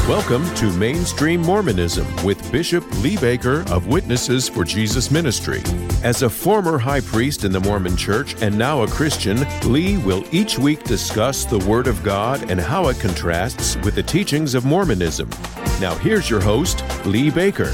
Welcome to Mainstream Mormonism with Bishop Lee Baker of Witnesses for Jesus Ministry. As a former high priest in the Mormon Church and now a Christian, Lee will each week discuss the Word of God and how it contrasts with the teachings of Mormonism. Now here's your host, Lee Baker.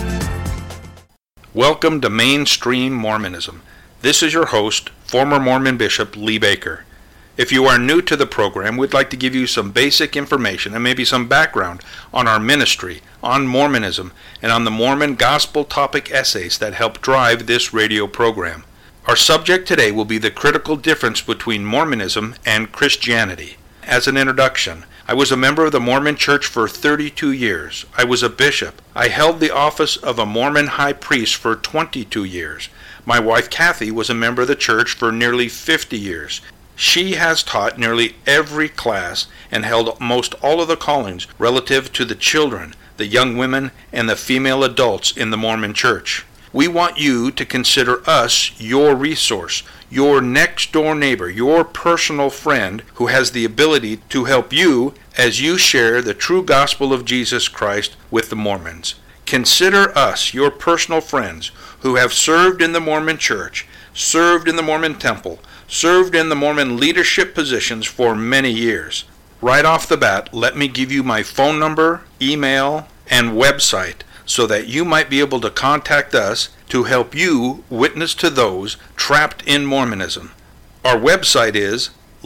Welcome to Mainstream Mormonism. This is your host, former Mormon Bishop Lee Baker. If you are new to the program, we'd like to give you some basic information and maybe some background on our ministry, on Mormonism, and on the Mormon gospel topic essays that help drive this radio program. Our subject today will be the critical difference between Mormonism and Christianity. As an introduction, I was a member of the Mormon Church for 32 years. I was a bishop. I held the office of a Mormon high priest for 22 years. My wife Kathy was a member of the church for nearly 50 years. She has taught nearly every class and held most all of the callings relative to the children, the young women, and the female adults in the Mormon Church. We want you to consider us your resource, your next-door neighbor, your personal friend who has the ability to help you as you share the true gospel of Jesus Christ with the Mormons. Consider us your personal friends who have served in the Mormon Church, served in the Mormon Temple, served in the Mormon leadership positions for many years. Right off the bat, let me give you my phone number, email, and website so that you might be able to contact us to help you witness to those trapped in Mormonism. Our website is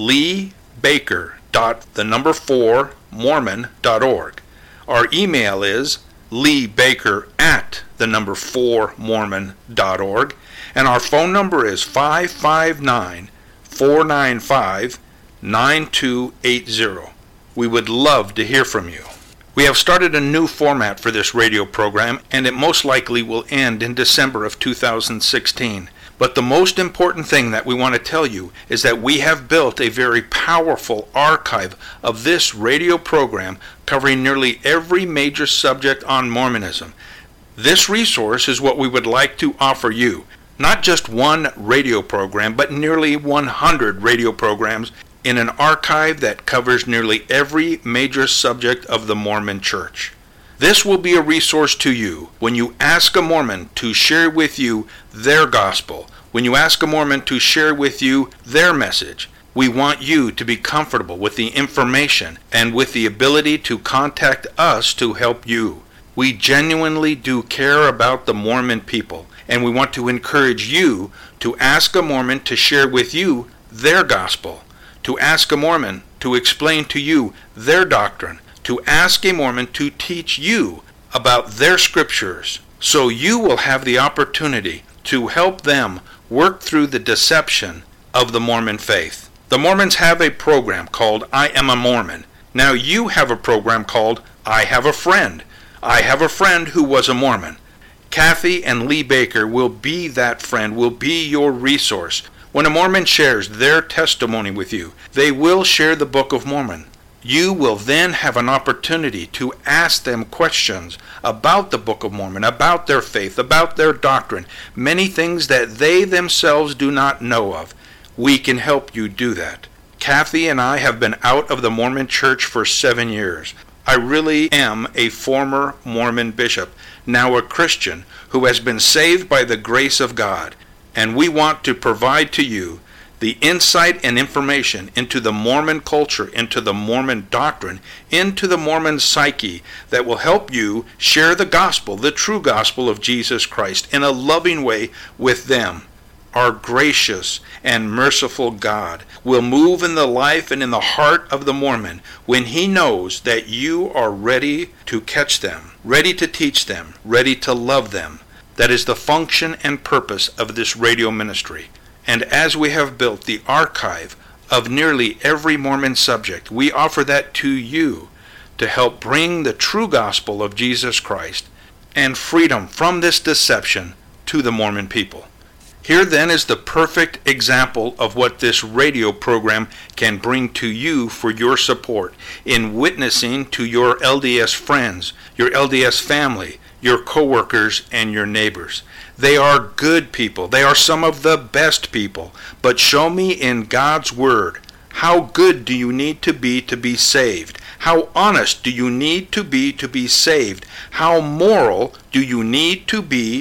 leebaker.4mormon.org. Our email is leebaker@4mormon.org. And our phone number is 559-495-9280. We would love to hear from you. We have started a new format for this radio program, and it most likely will end in December of 2016. But the most important thing that we want to tell you is that we have built a very powerful archive of this radio program covering nearly every major subject on Mormonism. This resource is what we would like to offer you. Not just one radio program, but nearly 100 radio programs in an archive that covers nearly every major subject of the Mormon Church. This will be a resource to you when you ask a Mormon to share with you their gospel, when you ask a Mormon to share with you their message. We want you to be comfortable with the information and with the ability to contact us to help you. We genuinely do care about the Mormon people, and we want to encourage you to ask a Mormon to share with you their gospel, to ask a Mormon to explain to you their doctrine, to ask a Mormon to teach you about their scriptures, so you will have the opportunity to help them work through the deception of the Mormon faith. The Mormons have a program called I Am a Mormon. Now you have a program called I Have a Friend. I have a friend who was a Mormon. Kathy and Lee Baker will be that friend, will be your resource. When a Mormon shares their testimony with you, they will share the Book of Mormon. You will then have an opportunity to ask them questions about the Book of Mormon, about their faith, about their doctrine, many things that they themselves do not know of. We can help you do that. Kathy and I have been out of the Mormon Church for 7 years. I really am a former Mormon bishop, now a Christian, who has been saved by the grace of God, and we want to provide to you the insight and information into the Mormon culture, into the Mormon doctrine, into the Mormon psyche that will help you share the gospel, the true gospel of Jesus Christ, in a loving way with them. Our gracious and merciful God will move in the life and in the heart of the Mormon when he knows that you are ready to catch them, ready to teach them, ready to love them. That is the function and purpose of this radio ministry. And as we have built the archive of nearly every Mormon subject, we offer that to you to help bring the true gospel of Jesus Christ and freedom from this deception to the Mormon people. Here then is the perfect example of what this radio program can bring to you for your support in witnessing to your LDS friends, your LDS family, your co-workers, and your neighbors. They are good people. They are some of the best people. But show me in God's Word How good do you need to be saved? How honest do you need to be saved? How moral do you need to be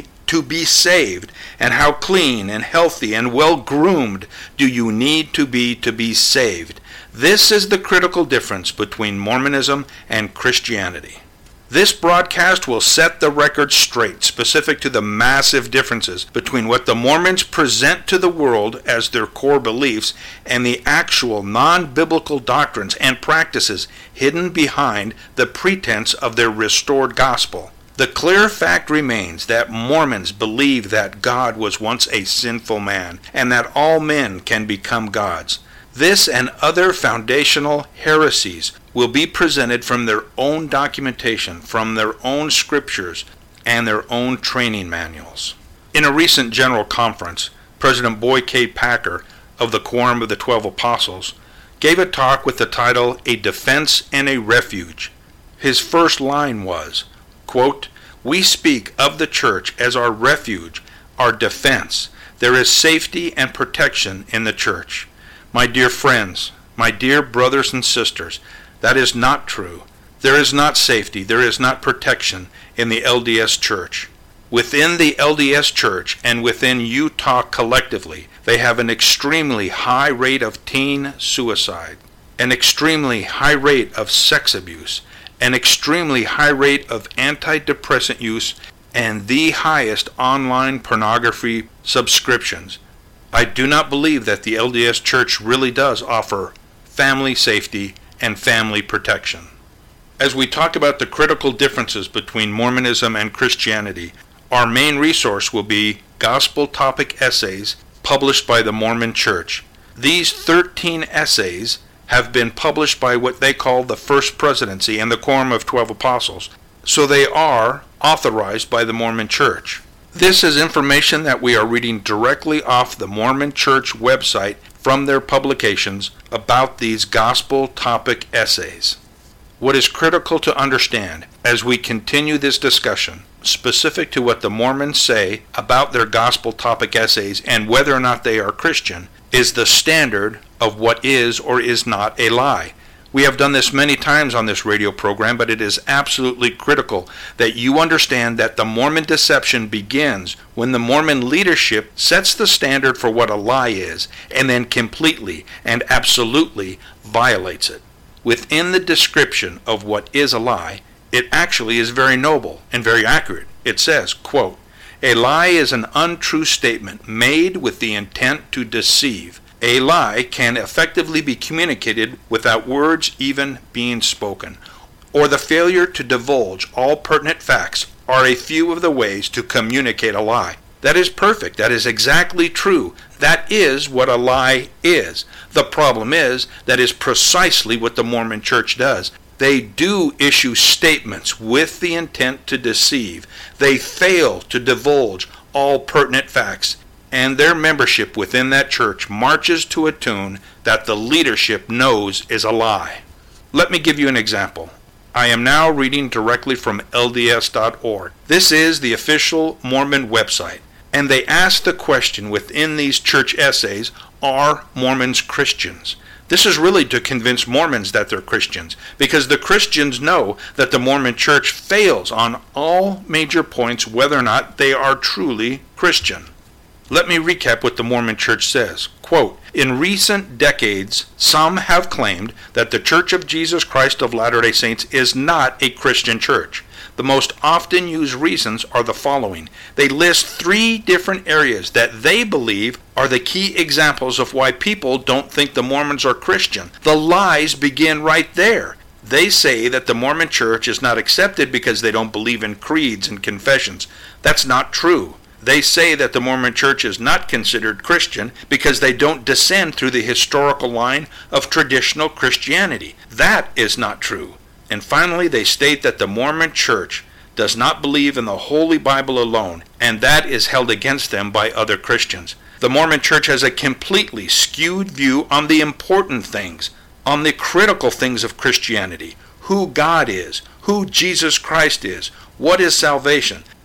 saved? And how clean and healthy and well-groomed do you need to be saved? This is the critical difference between Mormonism and Christianity. This broadcast will set the record straight, specific to the massive differences between what the Mormons present to the world as their core beliefs and the actual non-biblical doctrines and practices hidden behind the pretense of their restored gospel. The clear fact remains that Mormons believe that God was once a sinful man and that all men can become gods. This and other foundational heresies will be presented from their own documentation, from their own scriptures, and their own training manuals. In a recent general conference, President Boyd K. Packer of the Quorum of the 12 Apostles gave a talk with the title, A Defense and a Refuge. His first line was, quote, "We speak of the church as our refuge, our defense. There is safety and protection in the church." My dear friends, my dear brothers and sisters, that is not true. There is not safety, there is not protection in the LDS Church. Within the LDS Church and within Utah collectively, they have an extremely high rate of teen suicide, an extremely high rate of sex abuse, an extremely high rate of antidepressant use, and the highest online pornography subscriptions. I do not believe that the LDS Church really does offer family safety and family protection. As we talk about the critical differences between Mormonism and Christianity, our main resource will be Gospel Topic Essays published by the Mormon Church. These 13 essays have been published by what they call the First Presidency and the Quorum of 12 Apostles, so they are authorized by the Mormon Church. This is information that we are reading directly off the Mormon Church website from their publications about these gospel topic essays. What is critical to understand as we continue this discussion, specific to what the Mormons say about their gospel topic essays and whether or not they are Christian, is the standard of what is or is not a lie. We have done this many times on this radio program, but it is absolutely critical that you understand that the Mormon deception begins when the Mormon leadership sets the standard for what a lie is and then completely and absolutely violates it. Within the description of what is a lie, it actually is very noble and very accurate. It says, quote, "A lie is an untrue statement made with the intent to deceive. A lie can effectively be communicated without words even being spoken, or the failure to divulge all pertinent facts are a few of the ways to communicate a lie." That is perfect. That is exactly true. That is what a lie is. The problem is that is precisely what the Mormon Church does. They do issue statements with the intent to deceive. They fail to divulge all pertinent facts. And their membership within that church marches to a tune that the leadership knows is a lie. Let me give you an example. I am now reading directly from LDS.org. This is the official Mormon website, and they ask the question within these church essays, are Mormons Christians? This is really to convince Mormons that they're Christians, because the Christians know that the Mormon Church fails on all major points whether or not they are truly Christian. Let me recap what the Mormon Church says. Quote, "In recent decades, some have claimed that the Church of Jesus Christ of Latter-day Saints is not a Christian church. The most often used reasons are the following. They list 3 different areas that they believe are the key examples of why people don't think the Mormons are Christian. The lies begin right there. They say that the Mormon Church is not accepted because they don't believe in creeds and confessions. That's not true. They say that the Mormon Church is not considered Christian because they don't descend through the historical line of traditional Christianity. That is not true. And finally, they state that the Mormon Church does not believe in the Holy Bible alone, and that is held against them by other Christians. The Mormon Church has a completely skewed view on the important things, on the critical things of Christianity, who God is, who Jesus Christ is, what is salvation.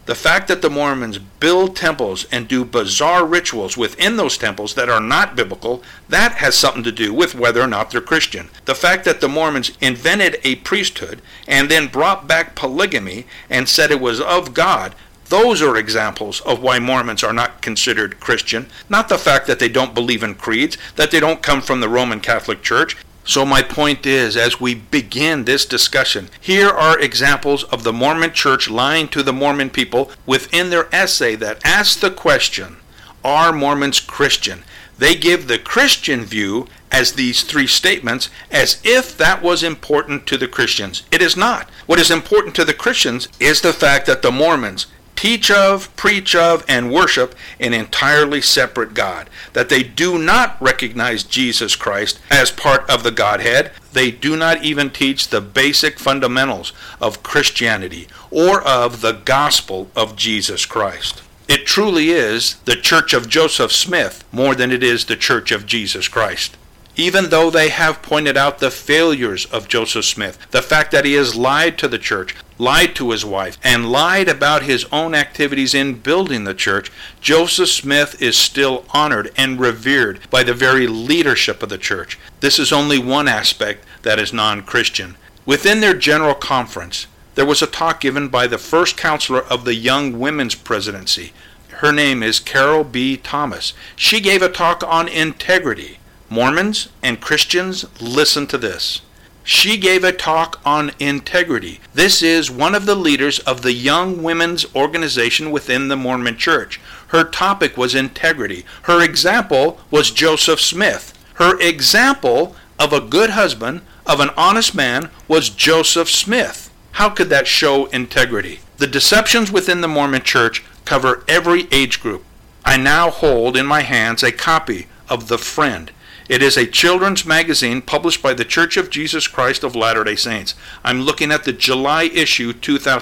The fact that the Mormons build temples and do bizarre rituals within those temples that are not biblical, that has something to do with whether or not they're Christian. The fact that the Mormons invented a priesthood and then brought back polygamy and said it was of God, those are examples of why Mormons are not considered Christian, not the fact that they don't believe in creeds, that they don't come from the Roman Catholic Church. So my point is, as we begin this discussion, here are examples of the Mormon Church lying to the Mormon people within their essay that asks the question, are Mormons Christian? They give the Christian view as these three statements as if that was important to the Christians. It is not. What is important to the Christians is the fact that the Mormons teach of, preach of, and worship an entirely separate God. That they do not recognize Jesus Christ as part of the Godhead. They do not even teach the basic fundamentals of Christianity or of the gospel of Jesus Christ. It truly is the Church of Joseph Smith more than it is the Church of Jesus Christ. Even though they have pointed out the failures of Joseph Smith, the fact that he has lied to the church, lied to his wife, and lied about his own activities in building the church, Joseph Smith is still honored and revered by the very leadership of the church. This is only one aspect that is non-Christian. Within their general conference, there was a talk given by the first counselor of the Young Women's Presidency. Her name is Carol B. Thomas. She gave a talk on integrity. Mormons and Christians, listen to this. She gave a talk on integrity. This is one of the leaders of the Young Women's Organization within the Mormon Church. Her topic was integrity. Her example was Joseph Smith. Her example of a good husband, of an honest man, was Joseph Smith. How could that show integrity? The deceptions within the Mormon Church cover every age group. I now hold in my hands a copy of The Friend. It is a children's magazine published by the Church of Jesus Christ of Latter-day Saints. I'm looking at the July issue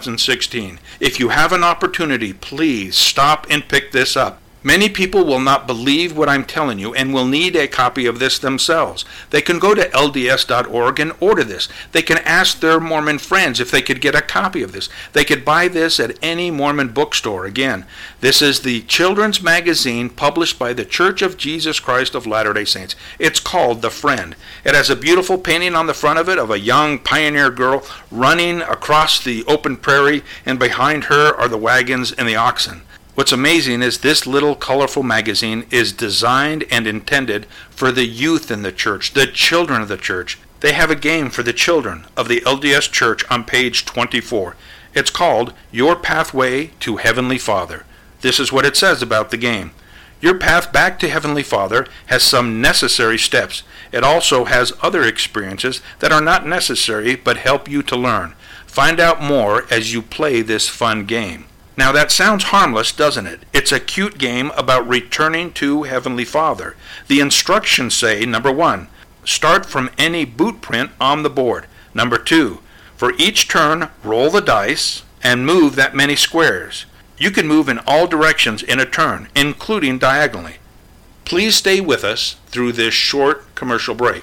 2016. If you have an opportunity, please stop and pick this up. Many people will not believe what I'm telling you and will need a copy of this themselves. They can go to lds.org and order this. They can ask their Mormon friends if they could get a copy of this. They could buy this at any Mormon bookstore. Again, this is the children's magazine published by the Church of Jesus Christ of Latter-day Saints. It's called The Friend. It has a beautiful painting on the front of it of a young pioneer girl running across the open prairie, and behind her are the wagons and the oxen. What's amazing is this little colorful magazine is designed and intended for the youth in the church, the children of the church. They have a game for the children of the LDS Church on page 24. It's called Your Pathway to Heavenly Father. This is what it says about the game. Your path back to Heavenly Father has some necessary steps. It also has other experiences that are not necessary but help you to learn. Find out more as you play this fun game. Now that sounds harmless, doesn't it? It's a cute game about returning to Heavenly Father. The instructions say, number 1, start from any boot print on the board. Number 2, for each turn, roll the dice and move that many squares. You can move in all directions in a turn, including diagonally. Please stay with us through this short commercial break.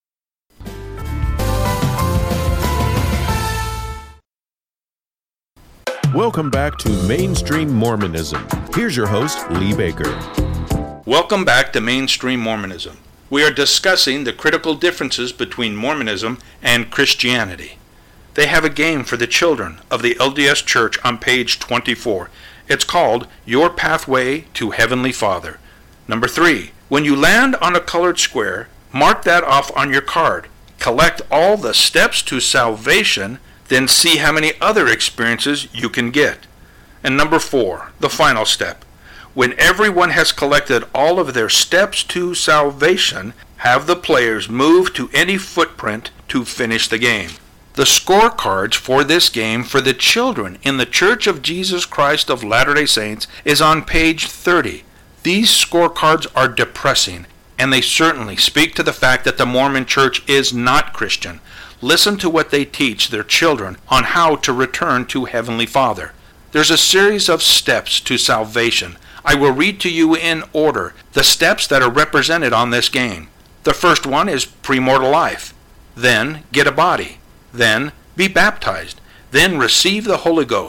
Welcome back to Mainstream Mormonism. Here's your host, Lee Baker. Welcome back to Mainstream Mormonism. We are discussing the critical differences between Mormonism and Christianity. They have a game for the children of the LDS Church on page 24. It's called Your Pathway to Heavenly Father. Number 3, when you land on a colored square, mark that off on your card. Collect all the steps to salvation, then see how many other experiences you can get. And number 4, the final step. When everyone has collected all of their steps to salvation, have the players move to any footprint to finish the game. The scorecards for this game for the children in the Church of Jesus Christ of Latter-day Saints is on page 30. These scorecards are depressing, and they certainly speak to the fact that the Mormon Church is not Christian. Listen to what they teach their children on how to return to Heavenly Father. There's a series of steps to salvation. I will read to you in order the steps that are represented on this game. The first one is premortal life. Then get a body. Then be baptized. Then receive the Holy Ghost.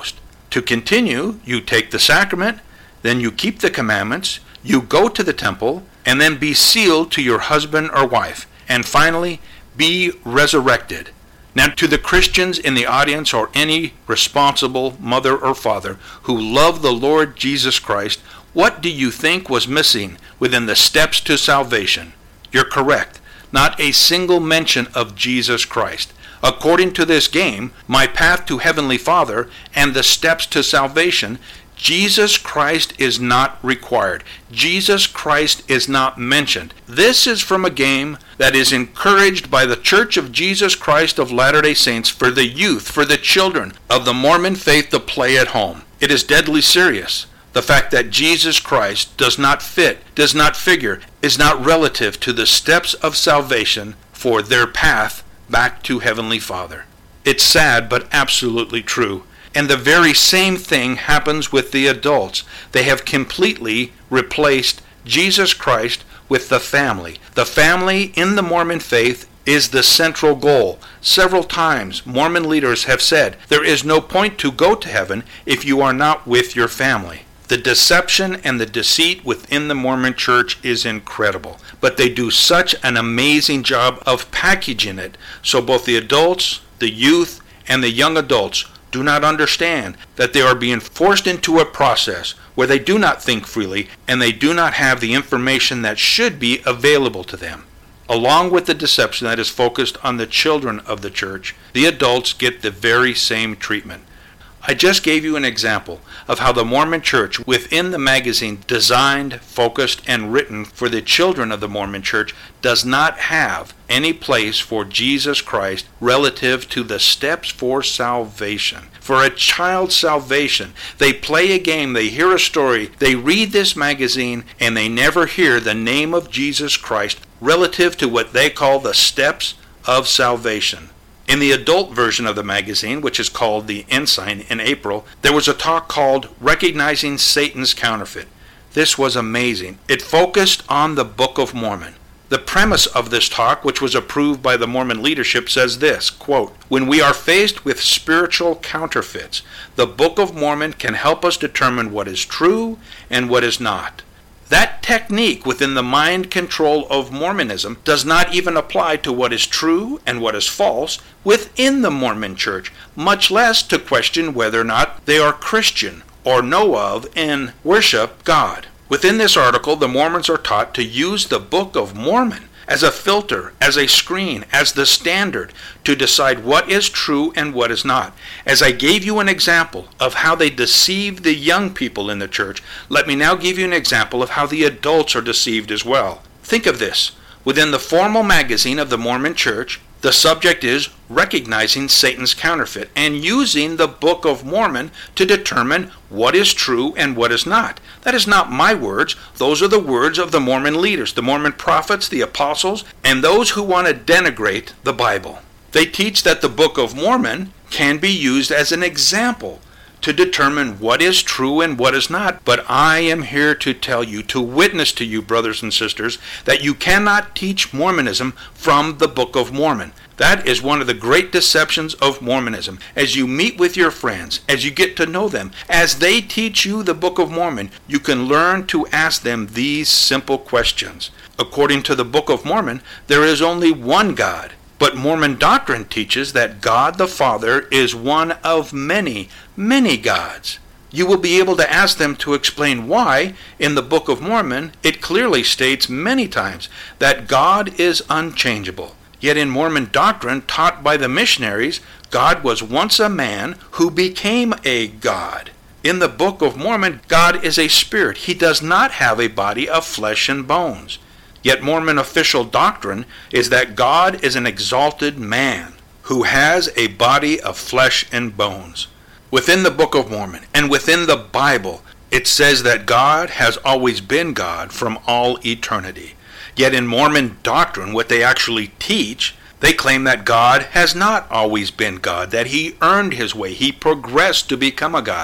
To continue, you take the sacrament, then you keep the commandments, you go to the temple, and then be sealed to your husband or wife, and finally, be resurrected. Now, to the Christians in the audience or any responsible mother or father who love the Lord Jesus Christ, what do you think was missing within the steps to salvation? You're correct. Not a single mention of Jesus Christ. According to this game, My Path to Heavenly Father and the Steps to Salvation, Jesus Christ is not required. Jesus Christ is not mentioned. This is from a game that is encouraged by the Church of Jesus Christ of Latter-day Saints for the youth, for the children of the Mormon faith to play at home. It is deadly serious. The fact that Jesus Christ does not fit, does not figure, is not relative to the steps of salvation for their path back to Heavenly Father. It's sad, but absolutely true. And the very same thing happens with the adults. They have completely replaced Jesus Christ with the family. The family in the Mormon faith is the central goal. Several times, Mormon leaders have said, there is no point to go to heaven if you are not with your family. The deception and the deceit within the Mormon Church is incredible, but they do such an amazing job of packaging it so both the adults, the youth, and the young adults do not understand that they are being forced into a process where they do not think freely and they do not have the information that should be available to them. Along with the deception that is focused on the children of the church, the adults get the very same treatment. I just gave you an example of how the Mormon Church within the magazine designed, focused, and written for the children of the Mormon Church does not have any place for Jesus Christ relative to the steps for salvation. For a child's salvation, they play a game, they hear a story, they read this magazine, and they never hear the name of Jesus Christ relative to what they call the steps of salvation. In the adult version of the magazine, which is called The Ensign in April, there was a talk called Recognizing Satan's Counterfeit. This was amazing. It focused on the Book of Mormon. The premise of this talk, which was approved by the Mormon leadership, says this, quote, "When we are faced with spiritual counterfeits, the Book of Mormon can help us determine what is true and what is not. That technique within the mind control of Mormonism does not even apply to what is true and what is false within the Mormon Church, much less to question whether or not they are Christian or know of and worship God." Within this article, the Mormons are taught to use the Book of Mormon as a filter, as a screen, as the standard to decide what is true and what is not. As I gave you an example of how they deceive the young people in the church, let me now give you an example of how the adults are deceived as well. Think of this. Within the formal magazine of the Mormon Church, the subject is recognizing Satan's counterfeit and using the Book of Mormon to determine what is true and what is not. That is not my words. Those are the words of the Mormon leaders, the Mormon prophets, the apostles, and those who want to denigrate the Bible. They teach that the Book of Mormon can be used as an example to determine what is true and what is not. But I am here to tell you, to witness to you, brothers and sisters, that you cannot teach Mormonism from the Book of Mormon. That is one of the great deceptions of Mormonism. As you meet with your friends, as you get to know them, as they teach you the Book of Mormon, you can learn to ask them these simple questions. According to the Book of Mormon, there is only one God. But Mormon doctrine teaches that God the Father is one of many, many gods. You will be able to ask them to explain why, in the Book of Mormon, it clearly states many times that God is unchangeable. Yet in Mormon doctrine taught by the missionaries, God was once a man who became a god. In the Book of Mormon, God is a spirit. He does not have a body of flesh and bones. Yet Mormon official doctrine is that God is an exalted man who has a body of flesh and bones. Within the Book of Mormon and within the Bible, it says that God has always been God from all eternity. Yet in Mormon doctrine, what they actually teach, they claim that God has not always been God, that he earned his way, he progressed to become a God.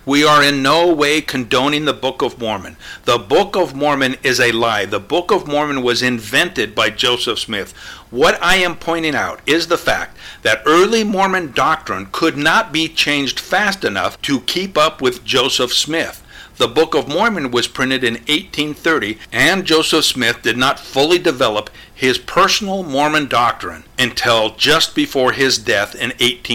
We are in no way condoning the Book of Mormon. The Book of Mormon is a lie. The Book of Mormon was invented by Joseph Smith. What I am pointing out is the fact that early Mormon doctrine could not be changed fast enough to keep up with Joseph Smith. The Book of Mormon was printed in 1830, and Joseph Smith did not fully develop his personal Mormon doctrine until just before his death in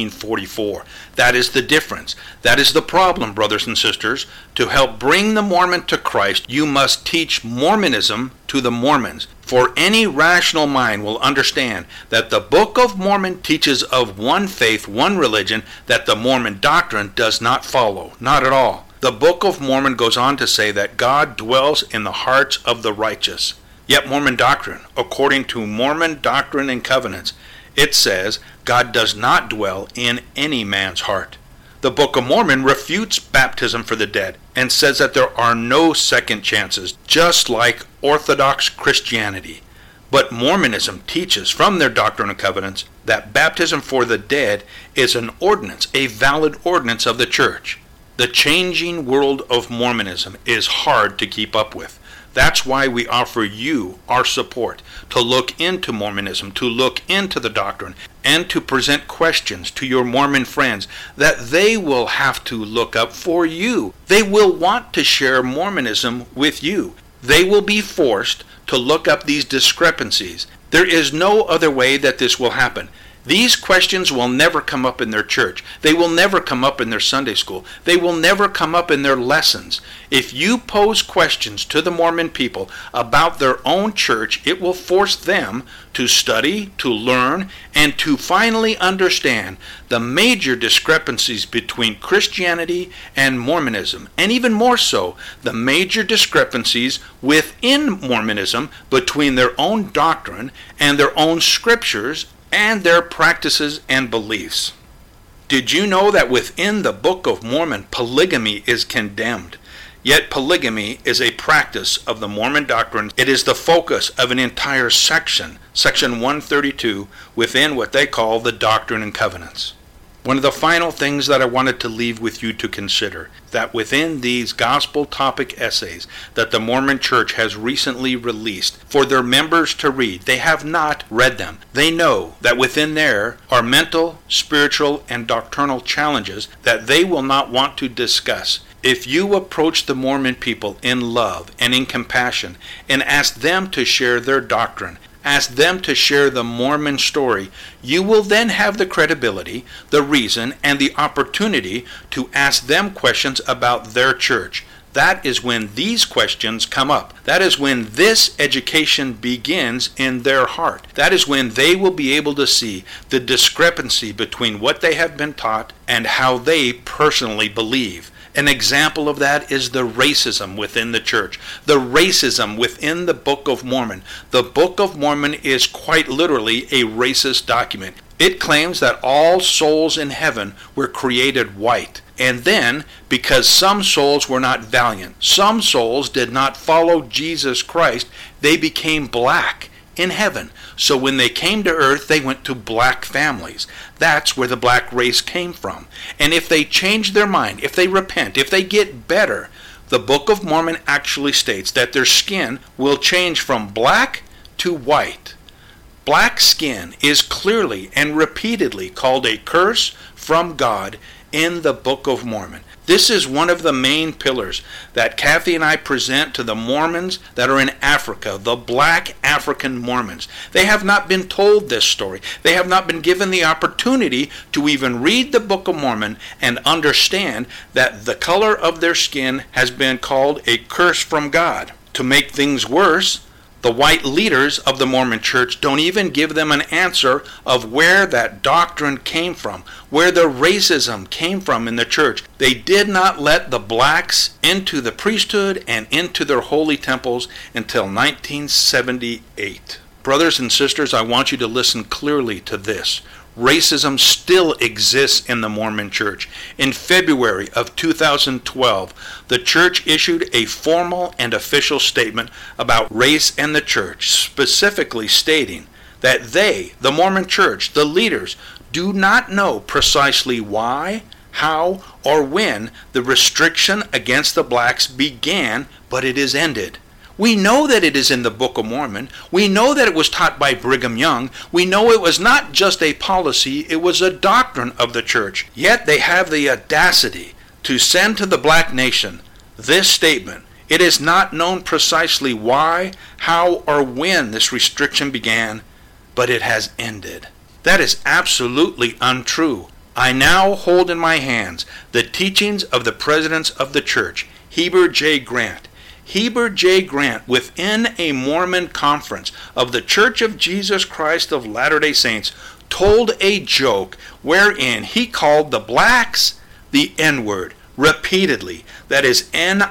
1844. That is the difference. That is the problem, brothers and sisters. To help bring the Mormon to Christ, you must teach Mormonism to the Mormons. For any rational mind will understand that the Book of Mormon teaches of one faith, one religion, that the Mormon doctrine does not follow. Not at all. The Book of Mormon goes on to say that God dwells in the hearts of the righteous. Yet Mormon doctrine, according to Mormon Doctrine and Covenants, it says God does not dwell in any man's heart. The Book of Mormon refutes baptism for the dead and says that there are no second chances, just like Orthodox Christianity. But Mormonism teaches from their Doctrine and Covenants that baptism for the dead is an ordinance, a valid ordinance of the church. The changing world of Mormonism is hard to keep up with. That's why we offer you our support to look into Mormonism, to look into the doctrine, and to present questions to your Mormon friends that they will have to look up for you. They will want to share Mormonism with you. They will be forced to look up these discrepancies. There is no other way that this will happen. These questions will never come up in their church. They will never come up in their Sunday school. They will never come up in their lessons. If you pose questions to the Mormon people about their own church, it will force them to study, to learn, and to finally understand the major discrepancies between Christianity and Mormonism, and even more so, the major discrepancies within Mormonism between their own doctrine and their own scriptures and their practices and beliefs. Did you know that within the Book of Mormon, polygamy is condemned? Yet polygamy is a practice of the Mormon doctrine. It is the focus of an entire section, section 132, within what they call the Doctrine and Covenants. One of the final things that I wanted to leave with you to consider, that within these gospel topic essays that the Mormon Church has recently released for their members to read, they have not read them. They know that within there are mental, spiritual, and doctrinal challenges that they will not want to discuss. If you approach the Mormon people in love and in compassion and ask them to share their doctrine, ask them to share the Mormon story, you will then have the credibility, the reason, and the opportunity to ask them questions about their church. That is when these questions come up. That is when this education begins in their heart. That is when they will be able to see the discrepancy between what they have been taught and how they personally believe. An example of that is the racism within the church, the racism within the Book of Mormon. The Book of Mormon is quite literally a racist document. It claims that all souls in heaven were created white. And then, because some souls were not valiant, some souls did not follow Jesus Christ, they became black in heaven. So when they came to earth, they went to black families. That's where the black race came from. And if they change their mind, if they repent, if they get better, the Book of Mormon actually states that their skin will change from black to white. Black skin is clearly and repeatedly called a curse from God in the Book of Mormon. This is one of the main pillars that Kathy and I present to the Mormons that are in Africa, the black African Mormons. They have not been told this story. They have not been given the opportunity to even read the Book of Mormon and understand that the color of their skin has been called a curse from God. To make things worse, the white leaders of the Mormon Church don't even give them an answer of where that doctrine came from, where the racism came from in the church. They did not let the blacks into the priesthood and into their holy temples until 1978. Brothers and sisters, I want you to listen clearly to this. Racism still exists in the Mormon Church. In February of 2012, the church issued a formal and official statement about race and the church, specifically stating that they, the Mormon Church, the leaders, do not know precisely why, how or when the restriction against the blacks began, but it is ended. We know that it is in the Book of Mormon. We know that it was taught by Brigham Young. We know it was not just a policy, it was a doctrine of the church. Yet they have the audacity to send to the black nation this statement. It is not known precisely why, how, or when this restriction began, but it has ended. That is absolutely untrue. I now hold in my hands the teachings of the presidents of the church, Heber J. Grant. Heber J. Grant, within a Mormon conference of the Church of Jesus Christ of Latter-day Saints, told a joke wherein he called the blacks the N-word repeatedly. That is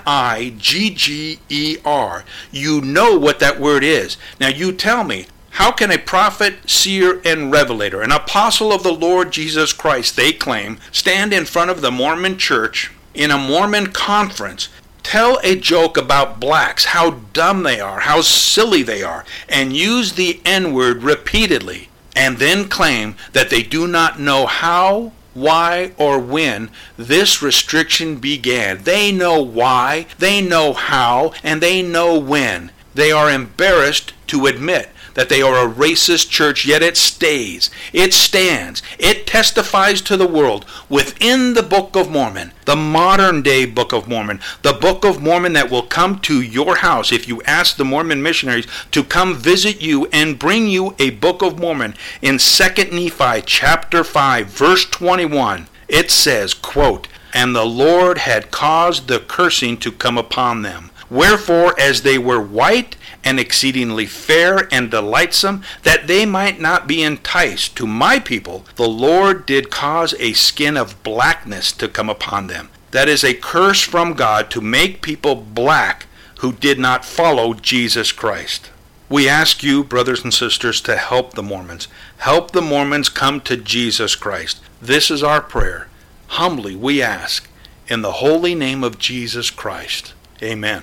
N-I-G-G-E-R. You know what that word is. Now you tell me, how can a prophet, seer, and revelator, an apostle of the Lord Jesus Christ, they claim, stand in front of the Mormon church in a Mormon conference, tell a joke about blacks, how dumb they are, how silly they are, and use the N-word repeatedly, and then claim that they do not know how, why, or when this restriction began? They know why, they know how, and they know when. They are embarrassed to admit that they are a racist church, yet it stays, it stands, it testifies to the world within the Book of Mormon, the modern day Book of Mormon, the Book of Mormon that will come to your house if you ask the Mormon missionaries to come visit you and bring you a Book of Mormon. In 2 Nephi chapter 5 verse 21, it says, quote, "And the Lord had caused the cursing to come upon them. Wherefore, as they were white and exceedingly fair and delightsome, that they might not be enticed to my people, the Lord did cause a skin of blackness to come upon them." That is a curse from God to make people black who did not follow Jesus Christ. We ask you, brothers and sisters, to help the Mormons. Help the Mormons come to Jesus Christ. This is our prayer. Humbly we ask, in the holy name of Jesus Christ. Amen.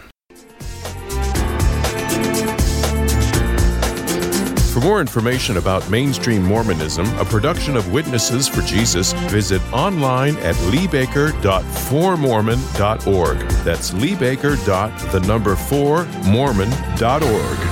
For more information about Mainstream Mormonism, a production of Witnesses for Jesus, visit online at leebaker.4mormon.org. That's leebaker.4mormon.org.